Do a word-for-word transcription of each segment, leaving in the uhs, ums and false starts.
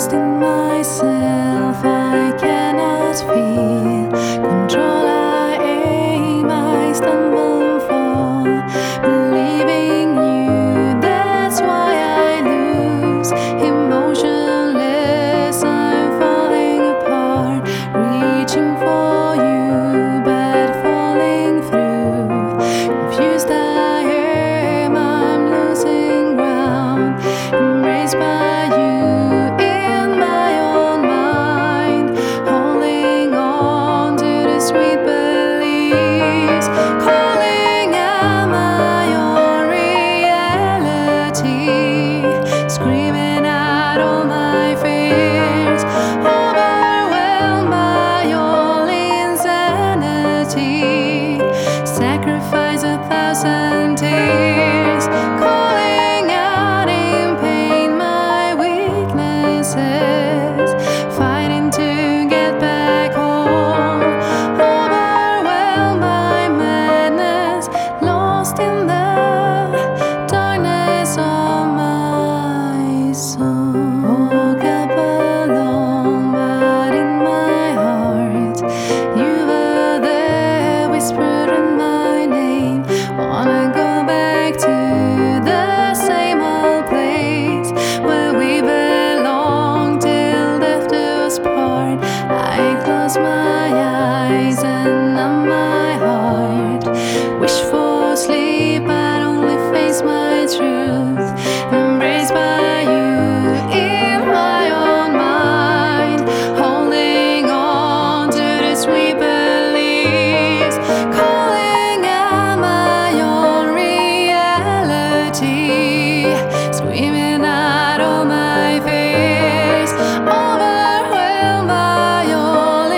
lost in myself. I cannot feel control. I aim, I stumble and fall, believing you. That's why I lose emotionless. I'm falling apart, reaching for you, but falling through. Confused I am, I'm losing ground, embraced by you. Sweet beliefs calling out my own reality, screaming out all my fears, overwhelmed by all insanity, sacrifice a thousand tears, calling out in pain my weaknesses, fighting to get back home. In the darkness of my soul, woke up alone, but in my heart you were there, whispered in my name. Wanna go back to the same old place where we belong till death do us part. I close my eyes and numb my heart, wish for sleep, I'd only face my truth, embraced by you in my own mind, holding on to the sweet beliefs, calling out my own reality, screaming out all my fears, overwhelmed by all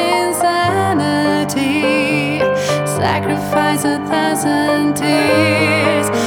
insanity, sacrifice a thousand tears.